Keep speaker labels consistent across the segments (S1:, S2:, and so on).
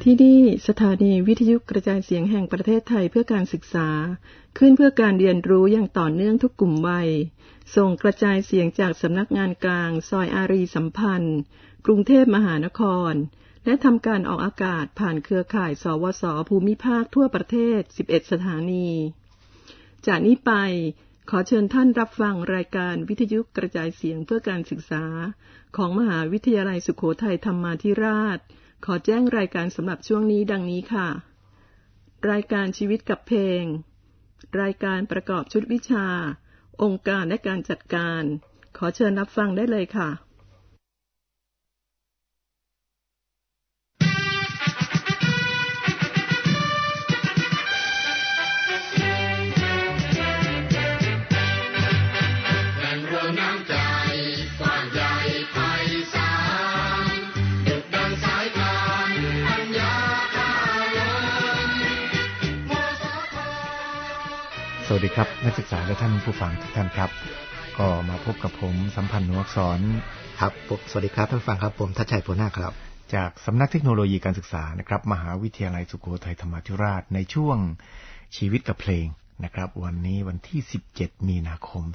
S1: ที่นี่สถานีวิทยุกระจายเสียงแห่งประเทศไทยเพื่อการศึกษาขึ้นเพื่อการเรียนรู้อย่างต่อเนื่องทุกกลุ่มวัยส่งกระจายเสียงจากสำนักงานกลางซอยอารีสัมพันธ์กรุงเทพมหานครและทำการออกอากาศผ่านเครือข่ายสวสภูมิภาคทั่วประเทศ11สถานีจากนี้ไปขอเชิญท่านรับฟังรายการวิทยุกระจายเสียงเพื่อการศึกษาของมหาวิทยาลัยสุโขทัยธรรมาธิราชขอแจ้งรายการสำหรับช่วงนี้ดังนี้ค่ะรายการชีวิตกับเพลงรายการประกอบชุดวิชาองค์การและการจัดการขอเชิญรับฟังได้เลยค่ะ
S2: สวัสดีครับนักศึกษาและท่านผู้ฟังทุกท่านครับก็มาพบกับผมสัมพันธ์หนูอักษร
S3: ครับสวัสดีครับท่านผู้ฟังครับผมทัชชัยโพนาครับ
S2: จากสำนักเทคโนโลยีการศึกษานะครับมหาวิทยาลัยสุโขทัยธรรมาธิราชในช่วงชีวิตกับเพลงนะครับวันนี้วันที่17มีนาคม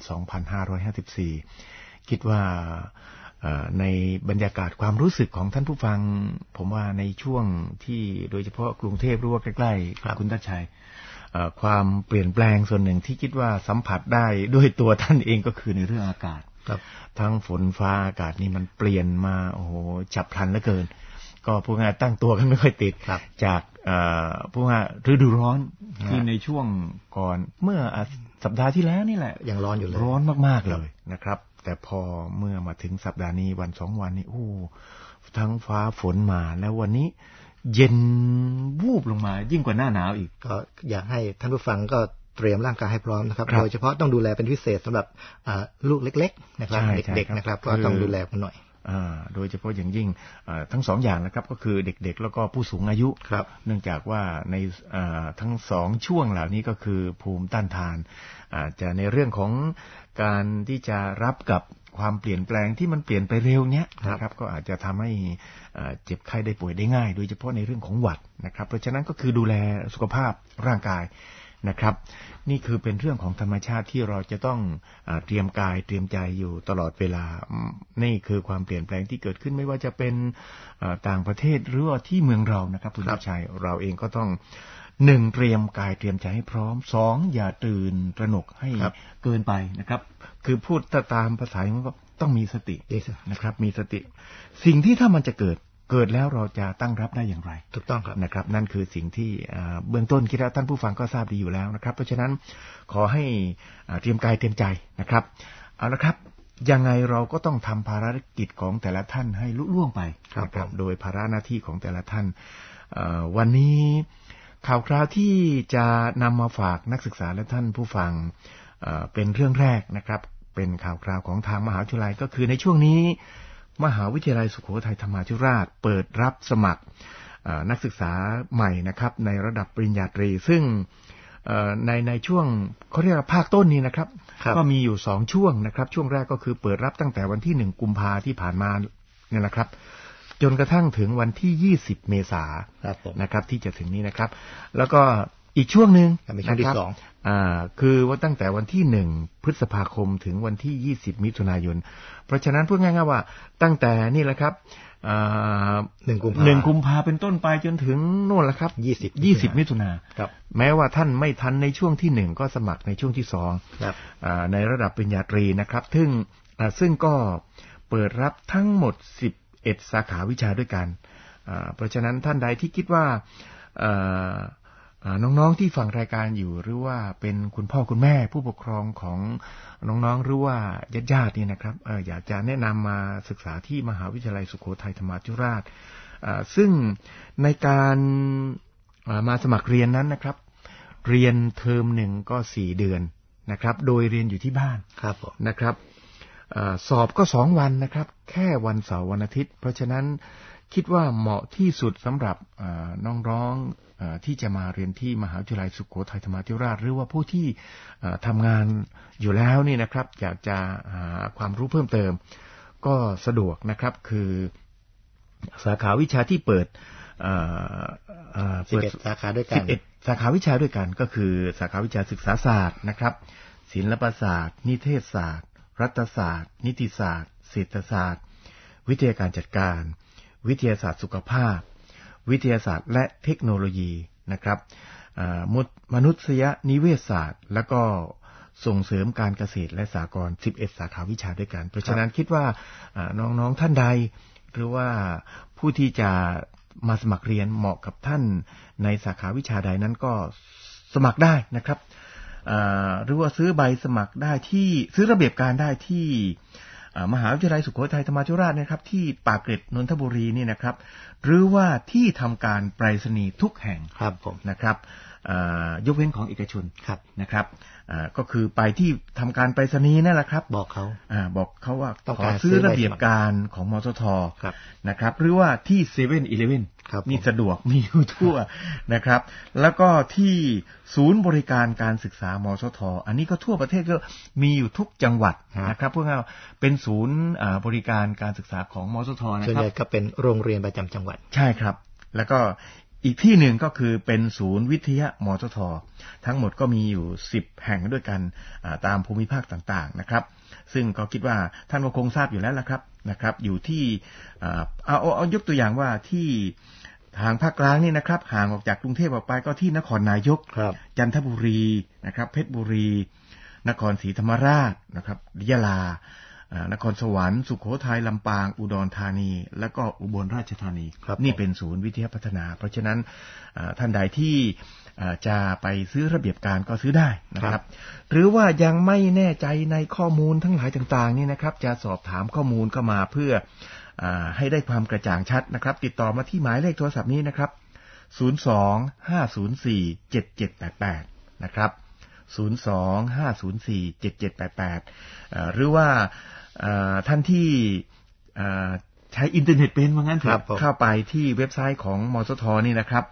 S2: 2554คิดว่าในบรรยากาศความรู้สึกของท่านผู้ฟังผมว่าในช่วงที่โดยเฉพาะกรุงเทพหรือว่าใกล้ๆคุณทัชชัยความเปลี่ยนแปลงส่วนหนึ่งที่คิดว่าสัมผัสได้ด้วยตัวท่านเองก็คือในเรื่องอากาศทั้งฝนฟ้าอากาศนี่มันเปลี่ยนมาโอ้โหฉับพลันเหลือเกินก็พูดง่ายตั้งตัวกันไม่ค่อยติดจากพูดง่ายฤดูร้อนที่ในช่วงก่อนเมื่อสัปดาห์ที่แล้วนี่แหละ
S3: ยังร้อนอยู่เลย
S2: ร้อนมากๆเลยนะครับแต่พอเมื่อมาถึงสัปดาห์นี้วัน2วันนี้โอ้ทั้งฟ้าฝนมาแล้ววันนี้เย็นวูบลงมายิ่งกว่าหน้าหนาวอีก
S3: ก็อยากให้ท่านผู้ฟังก็เตรียมร่างกายให้พร้อมนะครับโดยเฉพาะต้องดูแลเป็นพิเศษสำหรับลูกเล็กๆนะครับเด็กๆนะครับก็ต้องดูแลกันหน่อย
S2: โดยเฉพาะอย่างยิ่งทั้งสองอย่างนะครับก็คือเด็กๆแล้วก็ผู้สูงอายุเนื่องจากว่าในทั้งสองช่วงเหล่านี้ก็คือภูมิต้านทานจะในเรื่องของการที่จะรับกับความเปลี่ยนแปลงที่มันเปลี่ยนไปเร็วเนี้ยนะครับก็อาจจะทำให้เจ็บไข้ได้ป่วยได้ง่ายโดยเฉพาะในเรื่องของหวัดนะครับเพราะฉะนั้นก็คือดูแลสุขภาพร่างกายนะครับนี่คือเป็นเรื่องของธรรมชาติที่เราจะต้องเตรียมกายเตรียมใจอยู่ตลอดเวลานี่คือความเปลี่ยนแปลงที่เกิดขึ้นไม่ว่าจะเป็นต่างประเทศหรือว่าที่เมืองเรานะครับคุณชัยเราเองก็ต้อง1เตรียมกายเตรียมใจให้พร้อม2อย่าตื่นตระหนกให้เกินไปนะครับคือพูดตามภาษามันก็ต้องมีสตินะครับมีสติสิ่งที่ถ้ามันจะเกิดแล้วเราจะตั้งรับได้อย่างไร
S3: ถูกต้องครับ
S2: นะครับนั่นคือสิ่งที่เบื้องต้นคิดว่าท่านผู้ฟังก็ทราบดีอยู่แล้วนะครับเพราะฉะนั้นขอให้เตรียมกายเตรียมใจนะครับเอาละครับยังไงเราก็ต้องทำภารกิจของแต่ละท่านให้ลุล่วงไปนะครับโดยภาระหน้าที่ของแต่ละท่านวันนี้ข่าวคราวที่จะนำมาฝากนักศึกษาและท่านผู้ฟังเป็นเรื่องแรกนะครับเป็นข่าวคราวของทางมหาวิทยาลัยก็คือในช่วงนี้มหาวิทยาลัยสุโขทัยธรรมาธิราชเปิดรับสมัครนักศึกษาใหม่นะครับในระดับปริญญาตรีซึ่งในช่วงเขาเรียกว่าภาคต้นนี้นะครับก็มีอยู่2ช่วงนะครับช่วงแรกก็คือเปิดรับตั้งแต่วันที่1กุมภาพันธ์ที่ผ่านมาเนี่ยนะครับจนกระทั่งถึงวันที่20เมษายนนะครับที่จะถึงนี้นะครับแล้วก็อีกช่วงนึง
S3: นะครับ
S2: คือว่าตั้งแต่วันที่1พฤษภาคมถึงวันที่20มิถุนายนเพราะฉะนั้นพูดง่ายๆว่าตั้งแต่นี่แหละครับ
S3: 1
S2: กุมภาเป็นต้นไปจนถึงโน่นแหละครับ20มิถุนายนแม้ว่าท่านไม่ทันในช่วงที่1ก็สมัครในช่วงที่2ในระดับปริญญาตรีนะครับซึ่งก็เปิดรับทั้งหมด11สาขาวิชาด้วยกันเพราะฉะนั้นท่านใดที่คิดว่าน้องๆที่ฟังรายการอยู่หรือว่าเป็นคุณพ่อคุณแม่ผู้ปกครองของน้องๆหรือว่าญาติๆนี่นะครับอยากจะแนะนำมาศึกษาที่มหาวิทยาลัยสุโขทัยธรรมาธิราชซึ่งในการมาสมัครเรียนนั้นนะครับเรียนเทอม1ก็4เดือนนะครับโดยเรียนอยู่ที่บ้านนะครับสอบก็2วันนะครับแค่วันเสาร์วันอาทิตย์เพราะฉะนั้นคิดว่าเหมาะที่สุดสำหรับน้องๆที่จะมาเรียนที่มหาวิทยาลัยสุโขทัยธรรมาธิราชหรือว่าผู้ที่ทำงานอยู่แล้วนี่นะครับอยากจะหาความรู้เพิ่มเติมก็สะดวกนะครับคือสาขาวิชาที่เปิด
S3: 11 สาขาด้วยกัน
S2: 11 สาขาวิชาด้วยกันก็คือสาขาวิชาศึกษาศาสตร์นะครับศิลปศาสตร์นิเทศศาสตร์รัฐศาสตร์นิติศาสตร์เศรษฐศาสตร์วิทยาการจัดการวิทยาศาสตร์สุขภาพวิทยาศาสตร์และเทคโนโลยีนะครับมนุษยนิเวศศาสตร์แล้วก็ส่งเสริมการเกษตรและสหกรณ์11 สาขาวิชาด้วยกันเพราะฉะนั้นคิดว่าน้องๆท่านใดหรือว่าผู้ที่จะมาสมัครเรียนเหมาะกับท่านในสาขาวิชาใดนั้นก็สมัครได้นะครับหรือว่าซื้อใบสมัครได้ที่ซื้อระเบียบการได้ที่มหาวิทยาลัยสุโขทัยธรรมาธิราชนะครับที่ปากเกร็ดนนทบุรีนี่นะครับหรือว่าที่ทำการไปรษณีย์ทุกแห่ง
S3: ครับผม
S2: นะครับยกเว้นของเอกชนนะครับก็คือไปที่ทำการไปรษณีย์นั่นแหละครับบอกเขาว่าขอซื้อระเบียบการของมสท.นะครับหรือว่าที่เซเว่น-11นี่สะดวกมีอยู่ทั่วนะครับแล้วก็ที่ศูนย์บริการการศึกษามสท.อันนี้ก็ทั่วประเทศก็มีอยู่ทุกจังหวัดนะครับพวกเราเป็นศูนย์บริการการศึกษาของมสท.นะครับ
S3: ส่วนใหญ่ก็เป็นโรงเรียนประจำจังหวัด
S2: ใช่ครับแล้วก็อีกที่หนึ่งก็คือเป็นศูนย์วิทยามสท.ทั้งหมดก็มีอยู่10 แห่งด้วยกันตามภูมิภาคต่างๆนะครับซึ่งก็คิดว่าท่านก็คงทราบอยู่แล้วละครับอยู่ที่เอายกตัวอย่างว่าที่ทางภาคกลางนี่นะครับห่างออกจากกรุงเทพออกไปก็ที่นครนายกจันทบุรีนะครับเพชรบุรีนครศรีธรรมราชนะครับยะลานครสวรรค์สุโขทัยลำปางอุดรธานีและก็อุบลราชธานีนี่เป็นศูนย์วิทยาพัฒนาเพราะฉะนั้นท่านใดที่จะไปซื้อระเบียบการก็ซื้อได้นะครับหรือว่ายังไม่แน่ใจในข้อมูลทั้งหลายต่างๆนี่นะครับจะสอบถามข้อมูลเข้ามาเพื่อให้ได้ความกระจ่างชัดนะครับติดต่อมาที่หมายเลขโทรศัพท์นี้นะครับ02-504-7788นะครับ02-504-7788หรือว่าท่านที่ใช้อินเทอร์เน็ตเป็นว่างั้นเถอะเข้าไปที่เว็บไซต์ของมสท.นี่นะครับ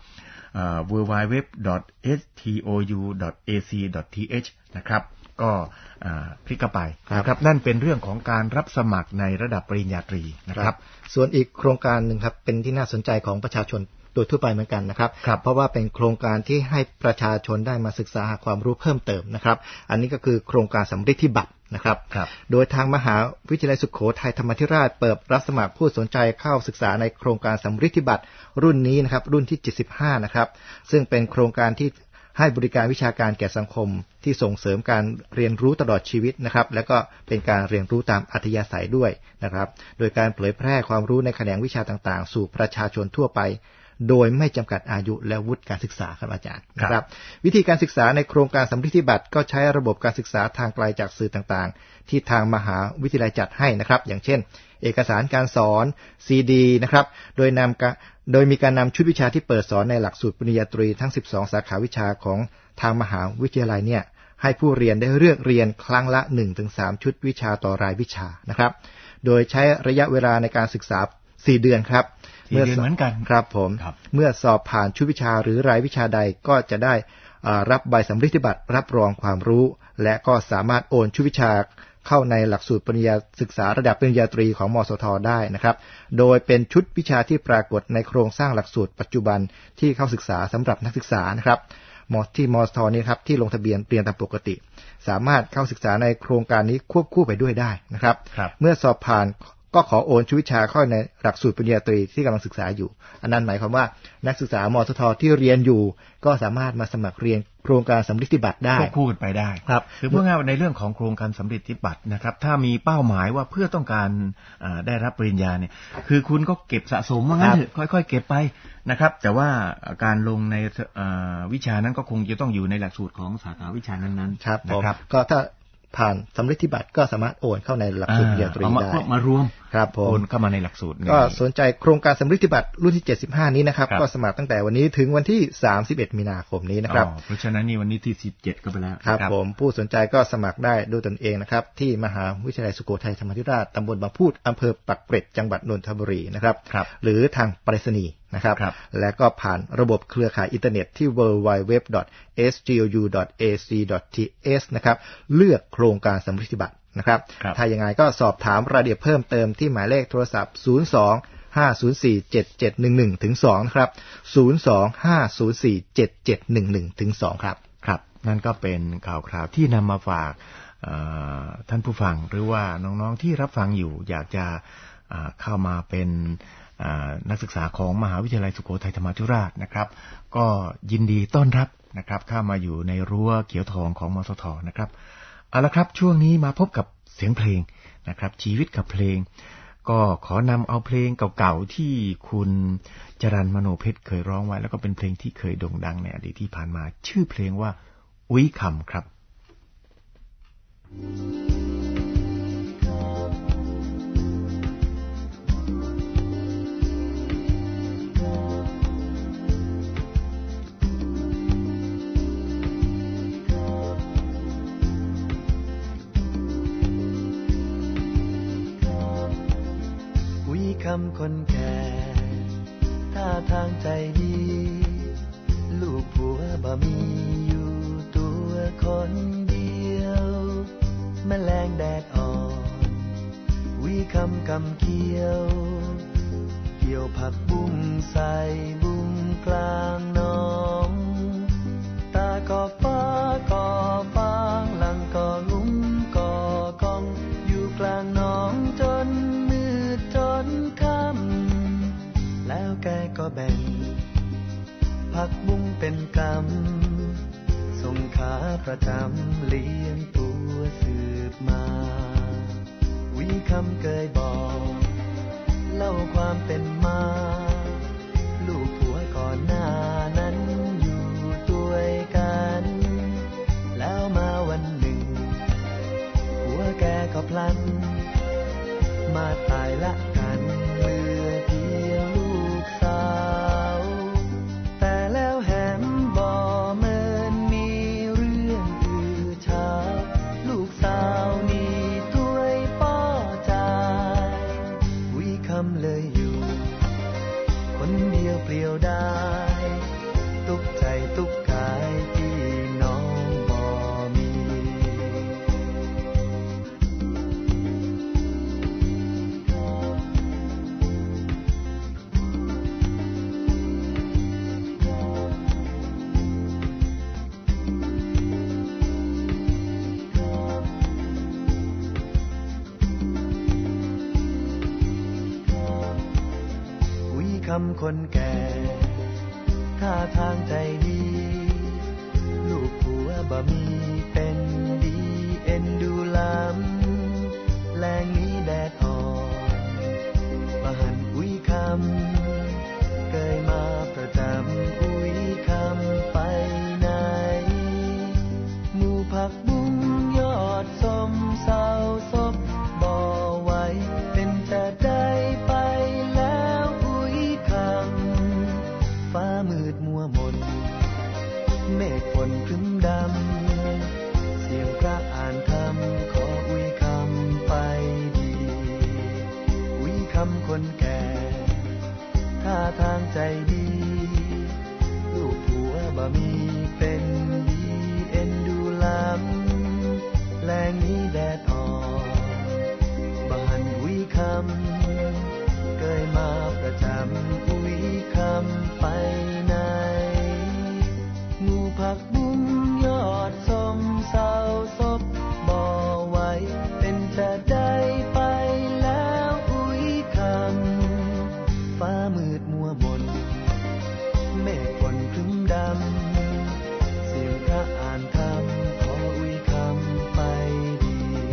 S2: www.stou.ac.th นะครับก็คลิกเข้าไปนะครับนั่นเป็นเรื่องของการรับสมัครในระดับปริญญาตรีนะครับ
S3: ส่วนอีกโครงการหนึ่งครับเป็นที่น่าสนใจของประชาชนโดยทั่วไปเหมือนกันนะครับเพราะว่าเป็นโครงการที่ให้ประชาชนได้มาศึกษาหาความรู้เพิ่มเติมนะครับอันนี้ก็คือโครงการสำริดที่บัตรนะครับโดยทางมหาวิทยาลัยสุโขทัยธรรมาธิราชเปิดรับสมัครผู้สนใจเข้าศึกษาในโครงการสำริดที่บัตรรุ่นนี้นะครับรุ่นที่75นะครับซึ่งเป็นโครงการที่ให้บริการวิชาการแก่สังคมที่ส่งเสริมการเรียนรู้ตลอดชีวิตนะครับและก็เป็นการเรียนรู้ตามอัธยาศัยด้วยนะครับโดยการเผยแพร่ความรู้ในแขนงวิชาต่างๆสู่ประชาชนทั่วไปโดยไม่จำกัดอายุและวุฒิการศึกษาครับอาจารย์นะครับวิธีการศึกษาในโครงการสำริดที่บัตรก็ใช้ระบบการศึกษาทางไกลจากสื่อต่างๆที่ทางมหาวิทยาลัยจัดให้นะครับอย่างเช่นเอกสารการสอนซีดีนะครับโดยมีการนำชุดวิชาที่เปิดสอนในหลักสูตรปริญญาตรีทั้ง12สาขาวิชาของทางมหาวิทยาลัยเนี่ยให้ผู้เรียนได้เลือกเรียนครั้งละ 1-3 ชุดวิชาต่อรายวิชานะครับโดยใช้ระยะเวลาในการศึกษา4 เดือนครับ
S2: เหมือนกัน
S3: ครับผมเมื่อสอบผ่านชุดวิชาหรือรายวิชาใดก็จะได้รับใบสำริดบัตรรับรองความรู้และก็สามารถโอนชุดวิชาเข้าในหลักสูตรปริญญาศึกษาระดับปริญญาตรีของมสท.ได้นะครับโดยเป็นชุดวิชาที่ปรากฏในโครงสร้างหลักสูตรปัจจุบันที่เข้าศึกษาสำหรับนักศึกษานะครับที่มสท.นี้ครับที่ลงทะเบียนเรียนตามปกติสามารถเข้าศึกษาในโครงการนี้ควบคู่ไปด้วยได้นะครับเมื่อสอบผ่านก็ขอโอนชุดวิชาเข้าในหลักสูตรปริญญาตรีที่กำลังศึกษาอยู่อันนั้นหมายความว่านักศึกษามสท.ที่เรียนอยู่ก็สามารถมาสมัครเรียนโครงการสำริดที่บัตรได้
S2: ควบคู่กันไปได้
S3: ครับ
S2: คือพูดง่ายๆในเรื่องของโครงการสำริดที่บัตรนะครับถ้ามีเป้าหมายว่าเพื่อต้องการได้รับปริญญาเนี่ยคือคุณก็เก็บสะสมว่างั้นเถอะค่อยๆเก็บไปนะครับแต่ว่าการลงในวิชานั้นก็คงจะต้องอยู่ในหลักสูตรของสาขาวิชานั้น
S3: ๆนะครับก็ถ้าผ่านสำริดที่บัตรก็สามารถโอนเข้าในหลักสูตรปริญญาตรีได้
S2: มารวม
S3: ครับผม
S2: โอนเข้ามาในหลักสูตร
S3: ก็สนใจโครงการสำริดที่บัตรรุ่นที่75นี้นะครับก็สมัครตั้งแต่วันนี้ถึงวันที่31มีนาคมนี้นะครับ
S2: เพราะฉะนั้นนี่วันนี้ที่17ก็ไปแล้ว
S3: ครับผมผู้สนใจก็สมัครได้ด้วยตนเองนะครับที่มหาวิทยาลัยสุโขทัยธรรมาธิราชตำบลบางพูดอำเภอปักเกร็ดจังหวัดนนทบุรีนะครับหรือทางไปรษณีย์นะครับและก็ผ่านระบบเครือข่ายอินเทอร์เน็ตที่ www.stou.ac.th นะครับเลือกโครงการสำริดที่บัตรนะครับถ้าอย่างไรก็สอบถามรายละเอียดเพิ่มเติมที่หมายเลขโทรศัพท์ 025047711ถึง2นะครับ025047711ถึง2ครับ
S2: ครับนั่นก็เป็นข่าวคราวที่นำมาฝากท่านผู้ฟังหรือว่าน้องๆที่รับฟังอยู่อยากจะเข้ามาเป็นนักศึกษาของมหาวิทยาลัยสุโขทัยธรรมาธิราชนะครับก็ยินดีต้อนรับนะครับเข้ามาอยู่ในรั้วเขียวทองของมสทนะครับเอาละครับช่วงนี้มาพบกับเสียงเพลงนะครับชีวิตกับเพลงก็ขอนำเอาเพลงเก่าๆที่คุณจรัญมโนเพชรเคยร้องไว้แล้วก็เป็นเพลงที่เคยโด่งดังในอดีตที่ผ่านมาชื่อเพลงว่าอุ้ยคำครับ
S4: คำคนแก่ท่าทางใจดีลูกผัวบ่มีอยู่ตัวคนเดียวแมลงแดดอ่อนวิคำกำเขียวเกี่ยวผักบุ้งใส่บุ้งกลางน้องตาก็ฟ้าก็ฟางหลังก็งุ้มก็กองอยู่กลางน้องจนแล้วแกก็แบ่งผักบุ้งเป็นกำส่งขาประจำเลี้ยงตัวสืบมาวิคำเคยบอกเล่าความเป็นมาลูกผัวก่อนหน้านั้นอยู่ด้วยกันแล้วมาวันหนึ่งผัวแกก็พลันมาตายละกันเหลือเพียงลูกสาวแต่แล้วแหมบ่เหมือนมีเรื่องอือชาลูกสาวนี่ถ้วยป้อใจวิคำเลยอยู่คนเดียวเปลี่ยวได้ตุกใจตุกกายที่น้องบ่มีคำคนแก่ท่าทางใจดีลูกผัวบ่มีเป็นดีเอ็นดูล้ำแรงนี้แดดอ่อนมาหันอุ้ยคำเคยมาประจำอุ้ยคำไปไหนหมู่ผักบุ้งยอดส้มเศร้าศพบ่ไหวเป็นจะได้ไปฟ้ามืดมัวมนเมฆฝนครึ้มดำเสียงพระอ่านธรรมขออุ้ยคำไปดีอุ้ยคำคนแก่ท่าทางใจดีลูกผัวบ่มีเป็นดีเอ็นดูล้ำแรงนี้แดดอ่อนบ่หันอุ้ยคำเคยมาประจำอุ้ยคำไปไหนหมู่ผักบุ้งยอดส้มเศร้าศพบ่ไหวเป็นจะได้ไปแล้วอุ้ยคำฟ้ามืดมัวมนเมฆฝนครึ้มดำเสียงพระอ่านธรรมขออุ้ยคำไปดี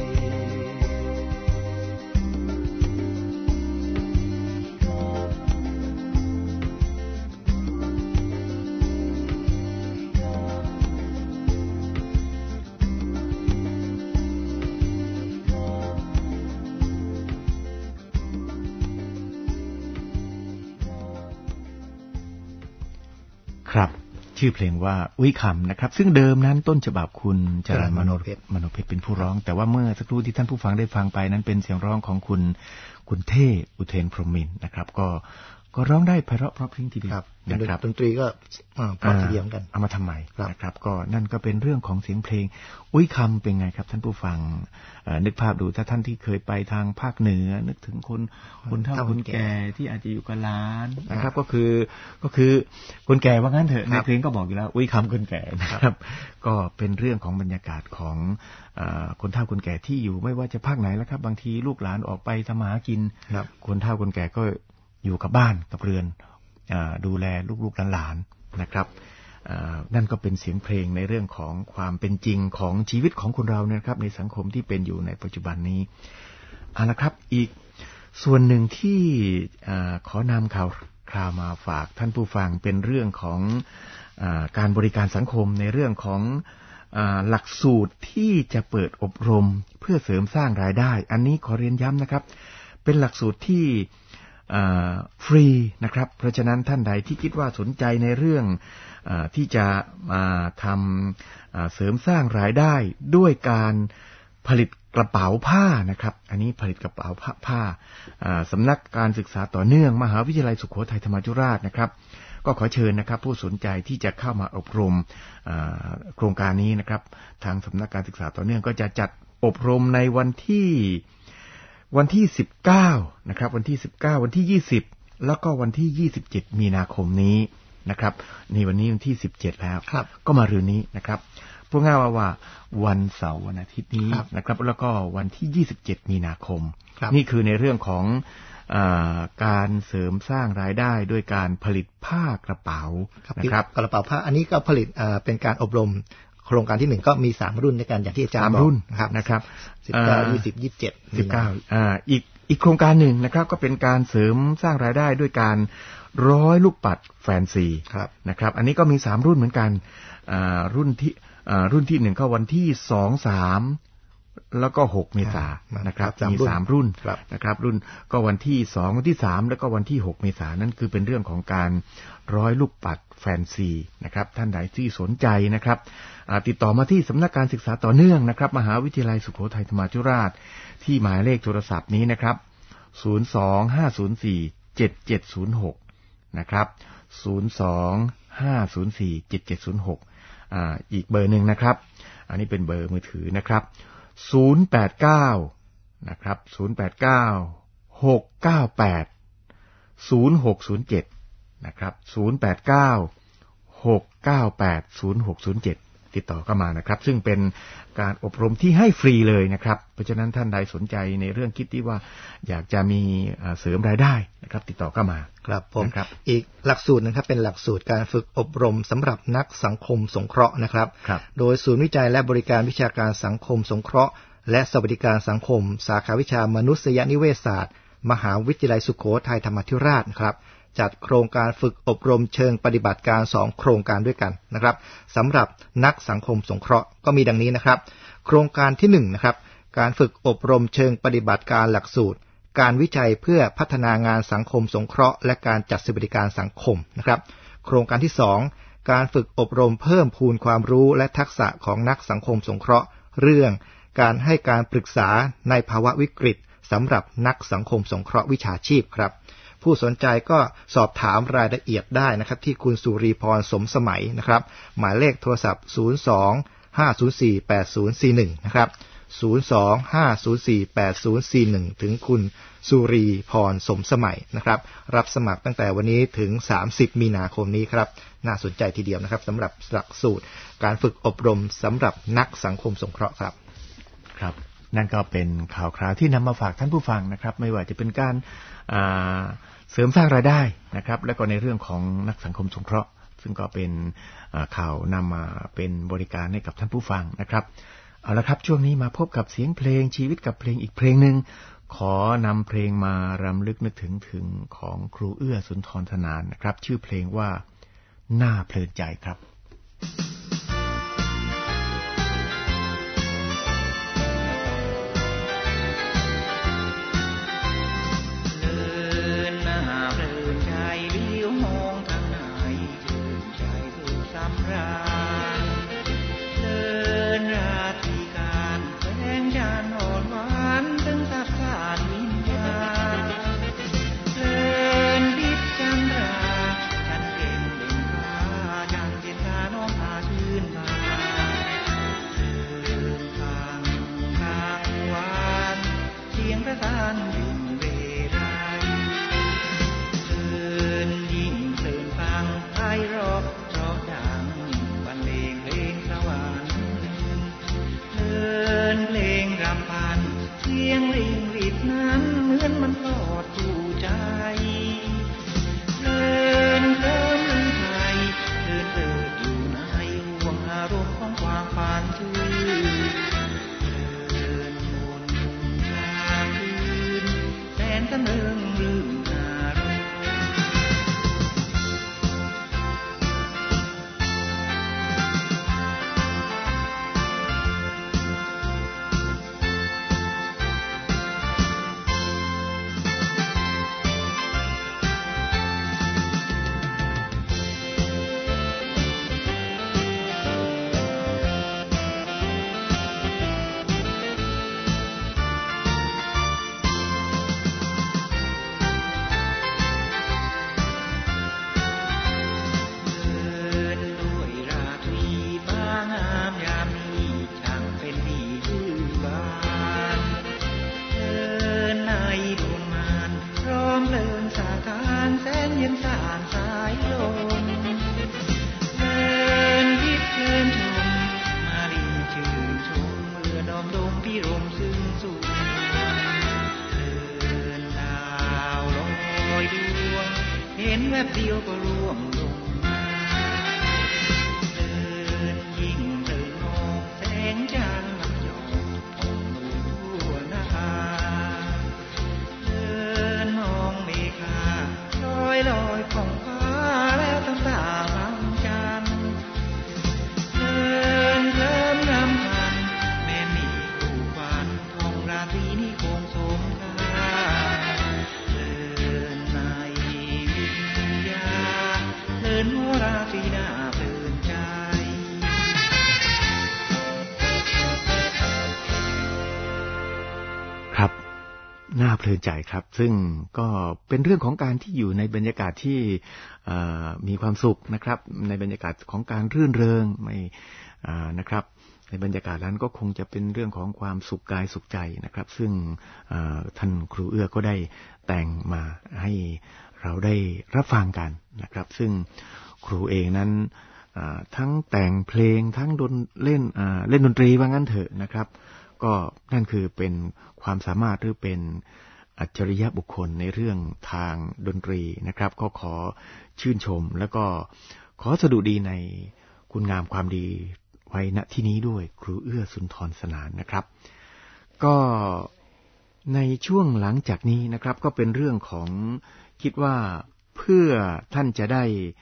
S2: ครับชื่อเพลงว่าอุ้ยคำนะครับซึ่งเดิมนั้นต้นฉบับคุณจรัญมโนเพชรเป็นผู้ร้องแต่ว่าเมื่อสักครู่ที่ท่านผู้ฟังได้ฟังไปนั้นเป็นเสียงร้องของคุณเท่อุเทนพรหมินทร์นะครับก็ก็ร้องได้ไพเราะเพราะพริ้งทีเดียว
S3: นะครับดนตรีก็เพราะทีเดียวกัน
S2: เอามาทำใหม่นะครับก็นั่นก็เป็นเรื่องของเสียงเพลงอุ้ยคำเป็นไงครับท่านผู้ฟังนึกภาพดูถ้าท่านที่เคยไปทางภาคเหนือนึกถึงคนเฒ่าคนแก่ที่อาจจะอยู่กับหลานนะครับก็คือคนแก่ว่างั้นเถอะในเพลงก็บอกอยู่แล้วอุ้ยคำคนแก่นะครับก็เป็นเรื่องของบรรยากาศของคนเฒ่าคนแก่ที่อยู่ไม่ว่าจะภาคไหนแล้วครับบางทีลูกหลานออกไปทำมาหากินคนเฒ่าคนแก่ก็อยู่กับบ้านกับเรือนดูแลลูกๆหลานๆนะครับนั่นก็เป็นเสียงเพลงในเรื่องของความเป็นจริงของชีวิตของคนเราเนี่ยครับในสังคมที่เป็นอยู่ในปัจจุบันนี้เอาละครับอีกส่วนหนึ่งที่ขอนำข่าวมาฝากท่านผู้ฟังเป็นเรื่องของการบริการสังคมในเรื่องของหลักสูตรที่จะเปิดอบรมเพื่อเสริมสร้างรายได้อันนี้ขอเรียนย้ำนะครับเป็นหลักสูตรที่ฟรีนะครับเพราะฉะนั้นท่านใดที่คิดว่าสนใจในเรื่องที่จะมาทำเสริมสร้างรายได้ด้วยการผลิตกระเป๋าผ้านะครับอันนี้ผลิตกระเป๋าผ้าสำนักการศึกษาต่อเนื่องมหาวิทยาลัยสุโขทัยธรรมาธิราชนะครับก็ขอเชิญนะครับผู้สนใจที่จะเข้ามาอบรมโครงการนี้นะครับทางสำนักการศึกษาต่อเนื่องก็จะจัดอบรมในวันที่19นะครับวันที่19วันที่20แล้วก็วันที่27มีนาคมนี้นะครับนี่วันนี้วันที่17แล้วก็มารืนนี้นะครับพวกง่ายว่าวันเสาร์วันอาทิตย์นี้นะครับแล้วก็วันที่27มีนาคมนี่คือในเรื่องของการเสริมสร้างรายได้ด้วยการผลิตผ้ากระเป๋านะครับ
S3: กระเป๋าผ้าอันนี้ก็ผลิตเป็นการอบรมโครงการที่1ก็มี3รุ่นในการอย่างที่อาจารย์บอก
S2: นะครับ
S3: 19 20 27
S2: 19อีกโครงการหนึ่งนะครับก็เป็นการเสริมสร้างรายได้ด้วยการร้อยลูกปัดแฟนซีนะครับอันนี้ก็มี3รุ่นเหมือนกันรุ่นที่1ก็วันที่2 3แล้วก็6เมษายนนะครับมี3รุ่นนะครับรุ่นก็วันที่2วันที่3แล้วก็วันที่6เมษายนนั่นคือเป็นเรื่องของการร้อยลูกปัดแฟนซีนะครับท่านใดที่สนใจนะครับติดต่อมาที่สำนักการศึกษาต่อเนื่องนะครับมหาวิทยาลัยสุโขทัยธรรมาธิราชที่หมายเลขโทรศัพท์นี้นะครับ025047706นะครับ025047706อีกเบอร์หนึ่งนะครับอันนี้เป็นเบอร์มือถือนะครับ089นะครับ089-698-0607นะครับ089-698-0607ติดต่อเข้ามานะครับซึ่งเป็นการอบรมที่ให้ฟรีเลยนะครับเพราะฉะนั้นท่านใดสนใจในเรื่องคิดที่ว่าอยากจะมีเสริมรายได้นะครับติดต่อเข้ามา
S3: ครับผมอีกหลักสูตรนะครับเป็นหลักสูตรการฝึกอบรมสำหรับนักสังคมสงเคราะห์นะครับโดยศูนย์วิจัยและบริการวิชาการสังคมสงเคราะห์และสวัสดิการสังคมสาขาวิชามนุษยนิเวศศาสตร์มหาวิทยาลัยสุโขทัยธรรมาธิราชครับจัดโครงการฝึกอบรมเชิงปฏิบัติการ2โครงการด้วยกันนะครับสำหรับนักสังคมสงเคราะห์ก็มีดังนี้นะครับโครงการที่1นะครับการฝึกอบรมเชิงปฏิบัติการหลักสูตรการวิจัยเพื่อพัฒนางานสังคมสงเคราะห์และการจัดสวัสดิการสังคมนะครับโครงการที่2การฝึกอบรมเพิ่มพูนความรู้และทักษะของนักสังคมสงเคราะห์เรื่องการให้การปรึกษาในภาวะวิกฤตสำหรับนักสังคมสงเคราะห์วิชาชีพครับผู้สนใจก็สอบถามรายละเอียดได้นะครับที่คุณสุรีพรสมสมัยนะครับหมายเลขโทรศัพท์02-504-8041นะครับ02-504-8041ถึงคุณสุรีพรสมสมัยนะครับรับสมัครตั้งแต่วันนี้ถึง30มีนาคมนี้ครับน่าสนใจทีเดียวนะครับสำหรับหลักสูตรการฝึกอบรมสำหรับนักสังคมสงเคราะห์ครับ
S2: นั่นก็เป็นข่าวคราวที่นำมาฝากท่านผู้ฟังนะครับไม่ว่าจะเป็นการเสริมสร้างรายได้นะครับและก็ในเรื่องของนักสังคมสงเคราะห์ซึ่งก็เป็นข่าวนำมาเป็นบริการให้กับท่านผู้ฟังนะครับเอาละครับช่วงนี้มาพบกับเสียงเพลงชีวิตกับเพลงอีกเพลงหนึ่งขอนำเพลงมารำลึกนึกถึงของครูเอื้อสุนทรธนานนะครับชื่อเพลงว่าน่าเพลินใจครับ
S5: ใจที่น่าเพลินใจ
S2: ครับน่าเพลินใจครับซึ่งก็เป็นเรื่องของการที่อยู่ในบรรยากาศที่มีความสุขนะครับในบรรยากาศของการรื่นเริงไม่นะครับในบรรยากาศนั้นก็คงจะเป็นเรื่องของความสุขกายสุขใจนะครับซึ่งท่านครูเอื้อก็ได้แต่งมาให้เราได้รับฟังกันนะครับซึ่งครูเองนั้นทั้งแต่งเพลงทั้งเล่นดนตรีว่างั้นเถอะนะครับก็นั่นคือเป็นความสามารถหรือเป็นอัจฉริยะบุคคลในเรื่องทางดนตรีนะครับก็ขอชื่นชมแล้วก็ขอสดุดีในคุณงามความดีไว้ณที่นี้ด้วยครูเอื้อสุนทรสนานนะครับก็ในช่วงหลังจากนี้นะครับก็เป็นเรื่องของคิดว่าเพื่อท่านจะได้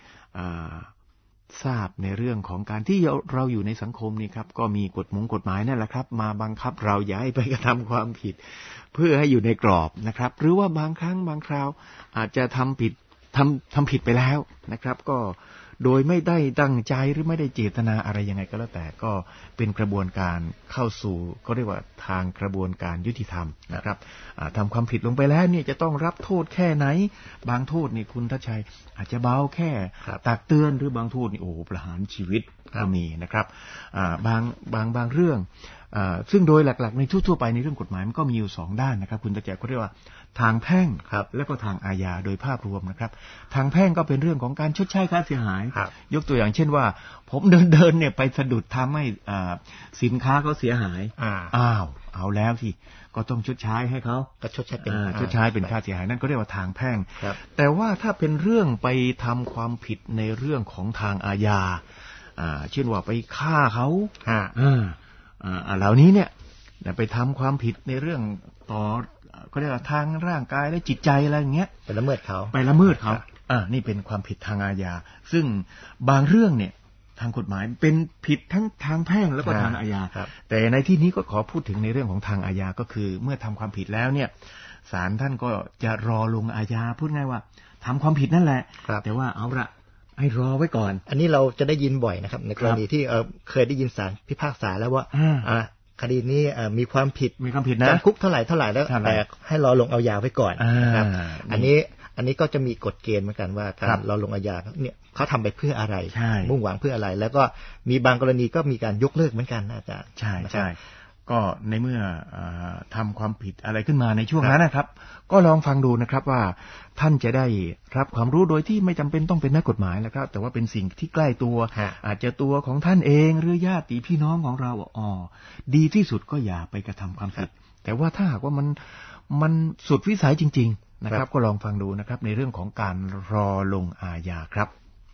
S2: ทราบในเรื่องของการที่เราอยู่ในสังคมนี่ครับก็มีกฎหมายนั่นแหละครับมาบังคับเราอย่าให้ไปกระทำความผิดเพื่อให้อยู่ในกรอบนะครับหรือว่าบางครั้งบางคราวอาจจะทำผิดไปแล้วนะครับก็โดยไม่ได้ตั้งใจหรือไม่ได้เจตนาอะไรยังไงก็แล้วแต่ก็เป็นกระบวนการเข้าสู่ก็เรียกว่าทางกระบวนการยุติธรรมนะครับทำความผิดลงไปแล้วเนี่ยจะต้องรับโทษแค่ไหนบางโทษนี่คุณทัชชัยอาจจะเบาแค่ตักเตือนหรือบางโทษนี่โอ้ประหารชีวิตก็มีนะครับบางเรื่องซึ่งโดยหลักๆในทั่วไปในเรื่องกฎหมายมันก็มีอยู่2ด้านนะครับคุณทัชชัยเขาเรียกว่าทางแพ่งและก็ทางอาญาโดยภาพรวมนะครับทางแพ่งก็เป็นเรื่องของการชดใช้ค่าเสียหายยกตัวอย่างเช่นว่าผมเดินเนี่ยไปสะดุดทำให้สินค้าเขาเสียหายเอาแล้วที่ก็ต้องชดใช้ให้เขา
S3: ก็ชดใช้
S2: เป็นค่าเสียหายนั่นก็เรียกว่าทางแพ่งแต่ว่าถ้าเป็นเรื่องไปทำความผิดในเรื่องของทางอาญาเช่นว่าไปฆ่าเขาเหล่านี้เนี่ยไปทำความผิดในเรื่องต่อก็เรียกว่าทางร่างกายและจิตใจอะไรอย่างเงี้ย
S3: ไปละเมิดเขา
S2: นี่เป็นความผิดทางอาญาซึ่งบางเรื่องเนี่ยทางกฎหมายเป็นผิดทั้งทางแพ่งแล้วก็ทางอาญาแต่ในที่นี้ก็ขอพูดถึงในเรื่องของทางอาญาก็คือเมื่อทำความผิดแล้วเนี่ยศาลท่านก็จะรอลงอาญาพูดง่ายว่าทำความผิดนั่นแหละแต่ว่าเอาละให้รอไว้ก่อน
S3: อันนี้เราจะได้ยินบ่อยนะครับในกรณีที่เคยได้ยินศาลพิพากษาแล้วว่าคดีนี้มีความผิด
S2: นะ
S3: จำคุกเท่าไหร่แล้วแต่ให้รอลงเอายาไว้ก่อนครับอันนี้ก็จะมีกฎเกณฑ์เหมือนกันว่าการรอลงอาญาเนี่ยเขาทำไปเพื่ออะไรมุ่งหวังเพื่ออะไรแล้วก็มีบางกรณีก็มีการยกเลิกเหมือนกันอาจารย์
S2: ใช่ก็ในเมื่อทำความผิดอะไรขึ้นมาในช่วงนั้นนะครับก็ลองฟังดูนะครับว่าท่านจะได้รับความรู้โดยที่ไม่จำเป็นต้องเป็นนักกฎหมายแล้วครับแต่ว่าเป็นสิ่งที่ใกล้ตัวอาจจะตัวของท่านเองหรือญาติพี่น้องของเราดีที่สุดก็อย่าไปกระทำความผิดแต่ว่าถ้าหากว่ามันสุดวิสัยจริงๆนะครับก็ลองฟังดูนะครับในเรื่องของการรอลงอาญาครับ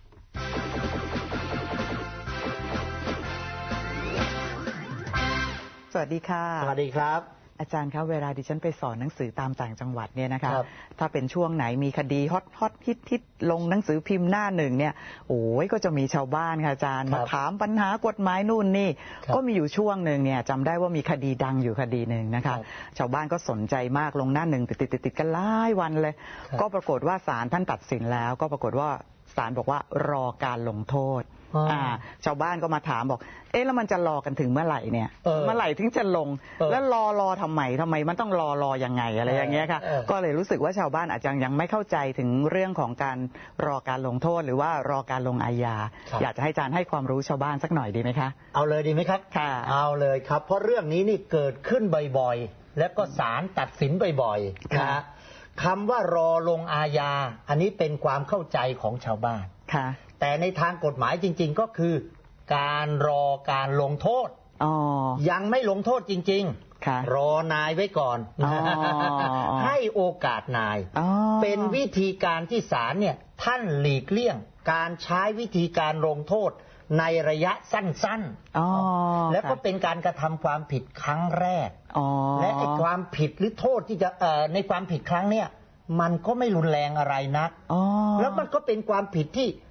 S6: สวัสดีค่ะ
S3: สวัสดีครับ
S6: อาจารย์ครับเวลาดิฉันไปสอนหนังสือตามต่างจังหวัดเนี่ยนะคะถ้าเป็นช่วงไหนมีคดีฮอตฮิตลงหนังสือพิมพ์หน้าหนึ่งเนี่ยโอ้ยก็จะมีชาวบ้านค่ะอาจารย์มาถามปัญหากฎหมายนู่นนี่ก็มีอยู่ช่วงหนึ่งเนี่ยจำได้ว่ามีคดีดังอยู่คดีหนึ่งนะคะชาวบ้านก็สนใจมากลงหน้าหนึ่งติดกันหลายวันเลยก็ปรากฏว่าศาลท่านตัดสินแล้วก็ปรากฏว่าศาลบอกว่ารอการลงโทษชาวบ้านก็มาถามบอกแล้วมันจะรอกันถึงเมื่อไหร่เนี่ยเมื่อไหร่ถึงจะลงแล้วรอทำไมมันต้องรอยังไงอะไรอย่างเงี้ยค่ะก็เลยรู้สึกว่าชาวบ้านอาจจะยังไม่เข้าใจถึงเรื่องของการรอการลงโทษหรือว่ารอการลงอาญาอยากจะให้อาจารย์ให้ความรู้ชาวบ้านสักหน่อยดีไหมคะ
S7: เอาเลยดีไหมครับ
S6: ค่ะ
S7: เอาเลยครับเพราะเรื่องนี้นี่เกิดขึ้นบ่อยๆแล้วก็ศาลตัดสินบ่อยๆนะคำว่ารอลงอาญาอันนี้เป็นความเข้าใจของชาวบ้าน
S6: ค่ะ
S7: แต่ในทางกฎหมายจริงๆก็คือการรอการลงโทษยังไม่ลงโทษจริงๆรอนายไว้ก่อนให้โอกาสนายเป็นวิธีการที่ศาลเนี่ยท่านหลีกเลี่ยงการใช้วิธีการลงโทษในระยะสั้นๆแล้วก็เป็นการกระทำความผิดครั้งแรกและไอ้ความผิดหรือโทษที่จะในความผิดครั้งเนี้ยมันก็ไม่รุนแรงอะไรนักแล้วมันก็เป็นความผิดที่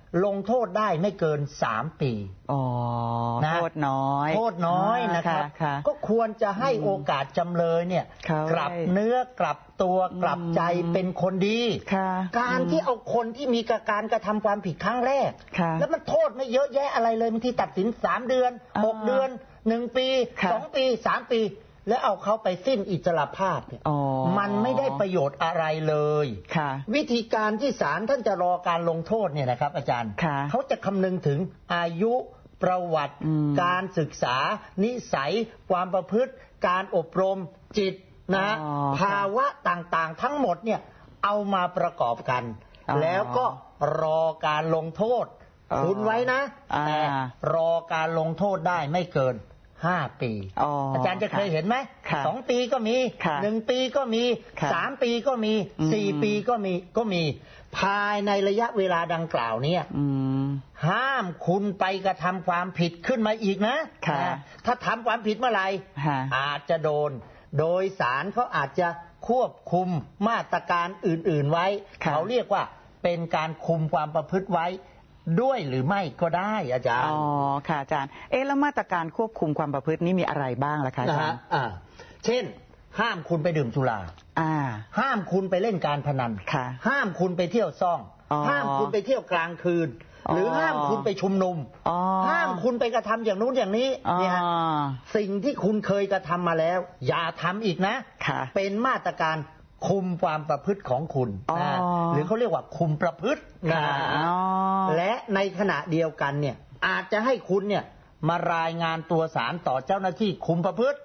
S7: ลงโทษได้ไม่เกิน3 ปี
S6: โทษน้
S7: อยนะครับก็ควรจะให้โอกาสจำเลยเนี่ยกลับเนื้อกลับตัวกลับใจเป็นคนดีการที่เอาคนที่มีการกระทำความผิดครั้งแรกแล้วมันโทษไม่เยอะแยะอะไรเลยบางทีตัดสิน3 เดือน6 เดือน1 ปี2 ปี3 ปีแล้วเอาเขาไปสิ้นอิสรภาพเนี่ยมันไม่ได้ประโยชน์อะไรเลยวิธีการที่ศาลท่านจะรอการลงโทษเนี่ยนะครับอาจารย์เขาจะคำนึงถึงอายุประวัติการศึกษานิสัยความประพฤติการอบรมจิตนะภาวะต่างๆทั้งหมดเนี่ยเอามาประกอบกันแล้วก็รอการลงโทษคุณไว้นะแต่รอการลงโทษได้ไม่เกิน5 ปีอาจารย์จะเคยเห็นไหม2 ปีก็มี1 ปีก็มี3 ปีก็มี4 ปีก็มีภายในระยะเวลาดังกล่าวนี้ห้ามคุณไปกระทำความผิดขึ้นมาอีกนะถ้าทำความผิดเมื่อไหร่อาจจะโดนโดยศาลเขาอาจจะควบคุมมาตรการอื่นๆไว้เขาเรียกว่าเป็นการคุมความประพฤติไว้ด้วยหรือไม่ก็ได้อาจารย์
S6: ค่ะอาจารย์แล้วมาตรการควบคุมความประพฤตินี้มีอะไรบ้างล่ะคะอาจารย์
S7: เช่นห้ามคุณไปดื่มสุราห้ามคุณไปเล่นการพนันห้ามคุณไปเที่ยวซ่องห้ามคุณไปเที่ยวกลางคืนหรือห้ามคุณไปชุมนุมห้ามคุณไปกระทำอย่างนู้นอย่างนี้เนี่ยสิ่งที่คุณเคยกระทำมาแล้วอย่าทำอีกนะเป็นมาตรการคุมความประพฤติของคุณหรือเขาเรียกว่าคุมประพฤติและในขณะเดียวกันเนี่ยอาจจะให้คุณเนี่ยมารายงานตัวศาลต่อเจ้าหน้าที่คุมประพฤติ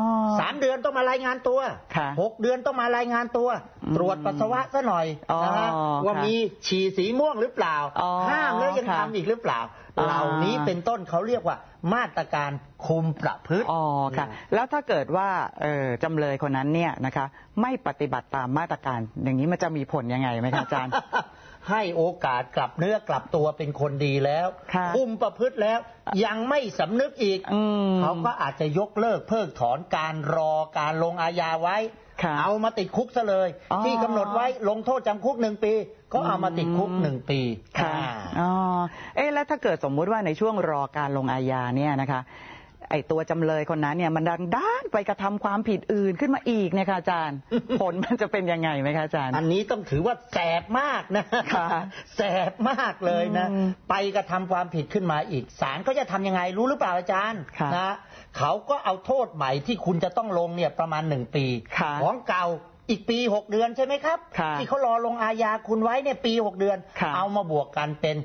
S7: 3 เดือนต้องมารายงานตัว6 เดือนต้องมารายงานตัวตรวจปัสสาวะซะหน่อยนะฮะว่ามีฉี่สีม่วงหรือเปล่าห้ามแล้วยังทำอีกหรือเปล่าเหล่านี้เป็นต้นเขาเรียกว่ามาตรการคุมประพฤติ
S6: ค่ะแล้วถ้าเกิดว่าจำเลยคนนั้นเนี่ยนะคะไม่ปฏิบัติตามมาตรการอย่างนี้มันจะมีผลยังไงไหมคะอาจารย์
S7: ให้โอกาสกลับเนื้อกลับตัวเป็นคนดีแล้วคุมประพฤติแล้วยังไม่สำนึกอีกเขาก็อาจจะยกเลิกเพิกถอนการรอการลงอาญาไว้เอามาติดคุกซะเลยที่กำหนดไว้ลงโทษจำคุก1 ปีก็เอามาติดคุก1 ปี
S6: ค่ะแล้วถ้าเกิดสมมุติว่าในช่วงรอการลงอาญาเนี่ยนะคะไอตัวจำเลยคนนั้นเนี่ยมันด้านไปกระทำความผิดอื่นขึ้นมาอีกเนี่ยค่ะอาจารย์ผลมันจะเป็นยังไงไหมคะอาจารย์
S7: อันนี้ต้องถือว่าแสบมากนะแสบมากเลยนะไปกระทำความผิดขึ้นมาอีกศาลก็จะทำยังไงรู้หรือเปล่าอาจารย์นะเขาก็เอาโทษใหม่ที่คุณจะต้องลงเนี่ยประมาณ1 ปีของเก่าอีกปี6 เดือนใช่ไหมครับที่เขารอลงอาญาคุณไว้เนี่ยปี6 เดือนเอามาบวกกันเป็น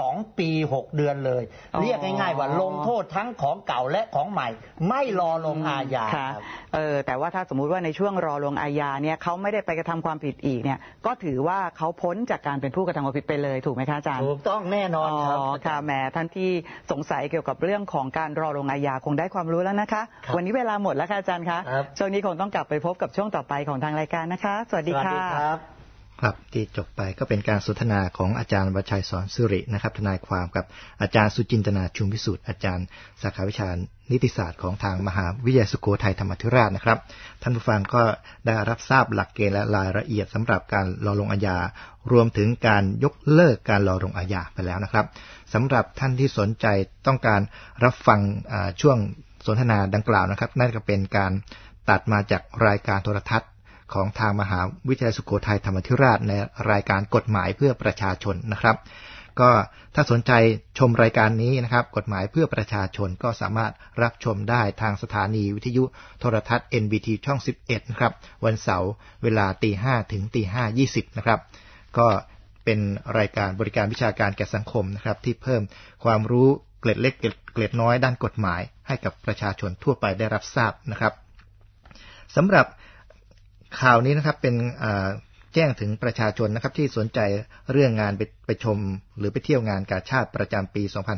S7: 2 ปี6 เดือนเลยเรียกง่ายๆว่าลงโทษทั้งของเก่าและของใหม่ไม่รอลงอาญา
S6: แต่ว่าถ้าสมมุติว่าในช่วงรอลงอาญาเนี่ยเขาไม่ได้ไปกระทำความผิดอีกเนี่ยก็ถือว่าเขาพ้นจากการเป็นผู้กระทำความผิดไปเลยถูกไหมคะอาจารย์
S7: ถูกต้องแน่นอนครับ
S6: ค่ะแหมท่านที่สงสัยเกี่ยวกับเรื่องของการรอลงอาญาคงได้ความรู้แล้วนะคะวันนี้เวลาหมดแล้วค่ะอาจารย์คะช่วงนี้คงต้องกลับไปพบกับช่วงต่อไปของทางรายการนะคะสวัสดีค่ะ
S3: ครับที่จบไปก็เป็นการสนทนาของอาจารย์วชัยสอนสิรินะครับทนายความกับอาจารย์สุจินตนาชุมวิสุทธิ์อาจารย์สาขาวิชานิติศาสตร์ของทางมหาวิทยาลัยสุโขทัยธรรมาธิราชนะครับท่านผู้ฟังก็ได้รับทราบหลักเกณฑ์และรายละเอียดสำหรับการรอลงอาญารวมถึงการยกเลิกการรอลงอาญาไปแล้วนะครับสำหรับท่านที่สนใจต้องการรับฟังช่วงสนทนาดังกล่าวนะครับนั่นก็เป็นการตัดมาจากรายการโทรทัศน์ของทางมหาวิทยาลัยสุโขทัยธรรมาธิราชในรายการกฎหมายเพื่อประชาชนนะครับก็ถ้าสนใจชมรายการนี้นะครับกฎหมายเพื่อประชาชนก็สามารถรับชมได้ทางสถานีวิทยุโทรทัศน์ NBT ช่อง11นะครับวันเสาร์เวลา 5:00 ถึง 5:20 นะครับก็เป็นรายการบริการวิชาการแก่สังคมนะครับที่เพิ่มความรู้เกล็ดเล็กเกล็ดน้อยด้านกฎหมายให้กับประชาชนทั่วไปได้รับทราบนะครับสำหรับข่าวนี้นะครับเป็นแจ้งถึงประชาชนนะครับที่สนใจเรื่องงานไปชมหรือไปเที่ยวงานกาชาดประจำปี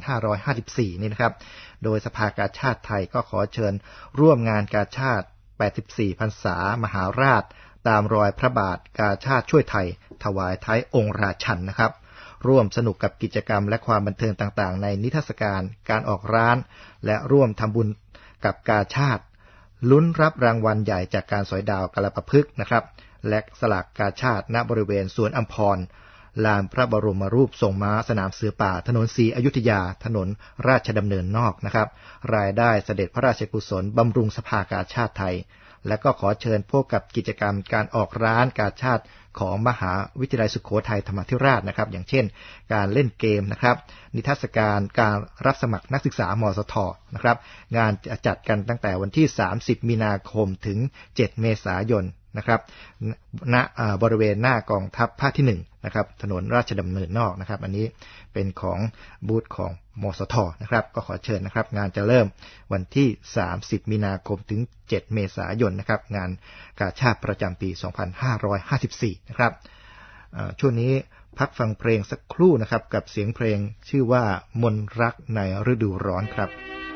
S3: 2554 นี่นะครับโดยสภากาชาดไทยก็ขอเชิญร่วมงานกาชาด 84 พรรษามหาราชตามรอยพระบาทกาชาดช่วยไทยถวายไทยองค์ราชันนะครับร่วมสนุกกับกิจกรรมและความบันเทิงต่างๆในนิทรรศการการออกร้านและร่วมทำบุญกับกาชาดลุ้นรับรางวัลใหญ่จากการสอยดาวกาลปะพฤกษ์นะครับและสลากกาชาดณบริเวณสวนอัมพรลานพระบรมรูปทรงม้าสนามเสือป่าถนนศรีอยุธยาถนนราชดำเนินนอกนะครับรายได้เสด็จพระราชกุศลบำรุงสภากาชาดไทยและก็ขอเชิญพบกับกิจกรรมการออกร้านกาชาดของมหาวิทยาลัยสุโขทัยธรรมาธิราชนะครับอย่างเช่นการเล่นเกมนะครับนิทรรศการการรับสมัครนักศึกษามสท.นะครับงานจะจัดกันตั้งแต่วันที่30มีนาคมถึง7เมษายนนะครับณบริเวณหน้ากองทัพภาคที่1นะครับถนนราชดำเนินนอกนะครับอันนี้เป็นของบูธของมสท.นะครับก็ขอเชิญนะครับงานจะเริ่มวันที่30มีนาคมถึง7เมษายนนะครับงานกาชาดประจำปี2554นะครับช่วงนี้พักฟังเพลงสักครู่นะครับกับเสียงเพลงชื่อว่ามนต์รักในฤดูร้อนครับ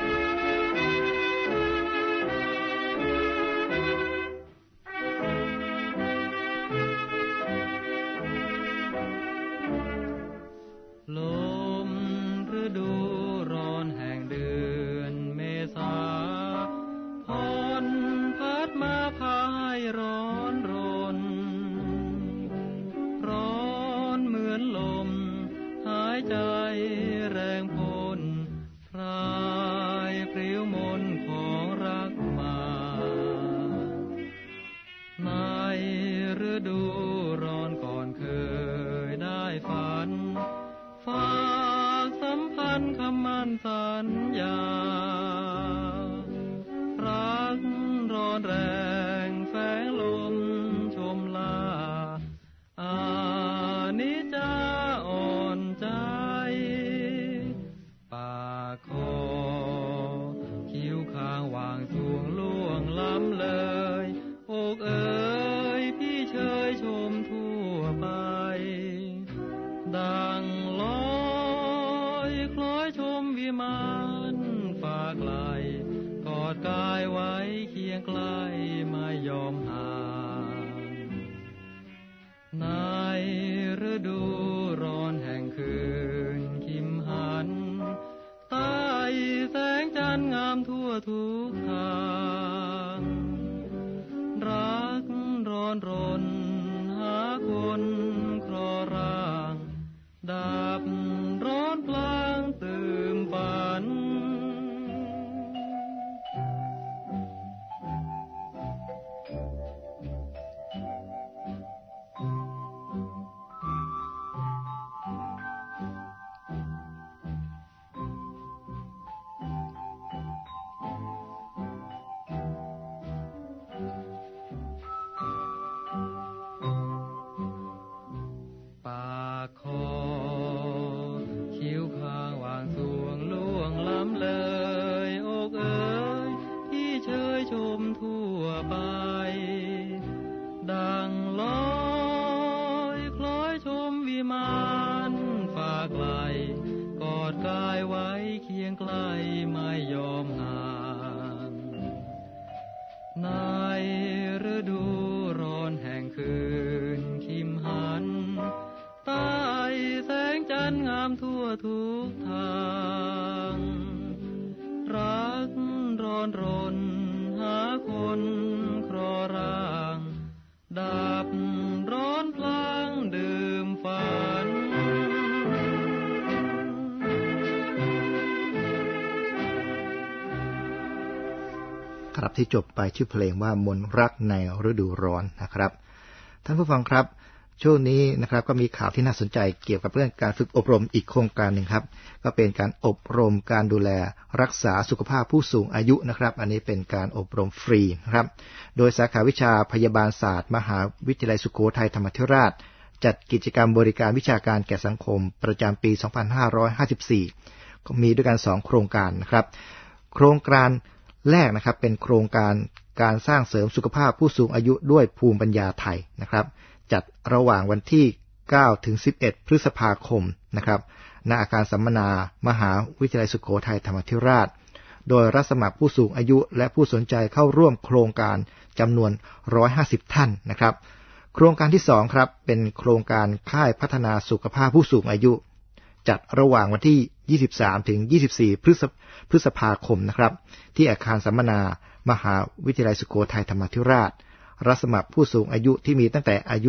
S3: ครับที่จบไปชื่อเพลงว่ามนต์รักในฤดูร้อนนะครับท่านผู้ฟังครับช่วงนี้นะครับก็มีข่าวที่น่าสนใจเกี่ยวกับเรื่องการฝึกอบรมอีกโครงการหนึ่งครับก็เป็นการอบรมการดูแลรักษาสุขภาพผู้สูงอายุนะครับอันนี้เป็นการอบรมฟรีนะครับโดยสาขาวิชาพยาบาลศาสตร์มหาวิทยาลัยสุโขทัยธรรมาธิราชจัดกิจกรรมบริการวิชาการแก่สังคมประจำปี 2554 ก็มีด้วยกัน2โครงการนะครับโครงการแรกนะครับเป็นโครงการสร้างเสริมสุขภาพผู้สูงอายุด้วยภูมิปัญญาไทยนะครับจัดระหว่างวันที่9ถึง11พฤษภาคมนะครับณอาคารสัมมนามหาวิทยาลัยสุโขทัยธรรมาธิราชโดยรับสมัครผู้สูงอายุและผู้สนใจเข้าร่วมโครงการจำนวน150ท่านนะครับโครงการที่2ครับเป็นโครงการค่ายพัฒนาสุขภาพผู้สูงอายุจัดระหว่างวันที่23ถึง24พฤษภาคมนะครับที่อาคารสัมมนามหาวิทยาลัยสุโขทัยธรรมาธิราชรับสมัครผู้สูงอายุที่มีตั้งแต่อายุ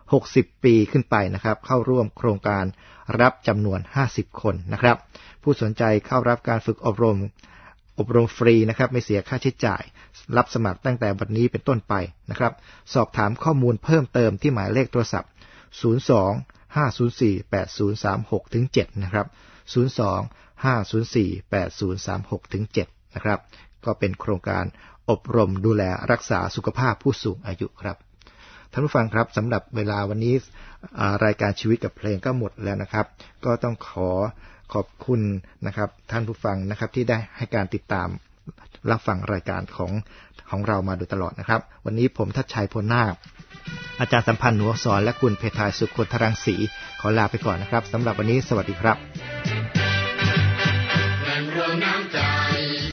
S3: 60 ปีขึ้นไปนะครับเข้าร่วมโครงการรับจำนวน50 คนนะครับผู้สนใจเข้ารับการฝึกอบรมฟรีนะครับไม่เสียค่าใช้จ่ายรับสมัครตั้งแต่บัดนี้เป็นต้นไปนะครับสอบถามข้อมูลเพิ่มเติมที่หมายเลขโทรศัพท์02-504-8036-7นะครับ02-504-8036-7นะครับก็เป็นโครงการอบรมดูแลรักษาสุขภาพผู้สูงอายุครับท่านผู้ฟังครับสำหรับเวลาวันนี้รายการชีวิตกับเพลงก็หมดแล้วนะครับก็ต้องขอบคุณนะครับท่านผู้ฟังนะครับที่ได้ให้การติดตามรับฟังรายการของเรามาโดยตลอดนะครับวันนี้ผมทัชชัยพลนาคอาจารย์สัมพันธ์หนูสอนและคุณเพทายสุขคนทรังสีขอลาไปก่อนนะครับสำหรับวันนี้สวัสดีครับ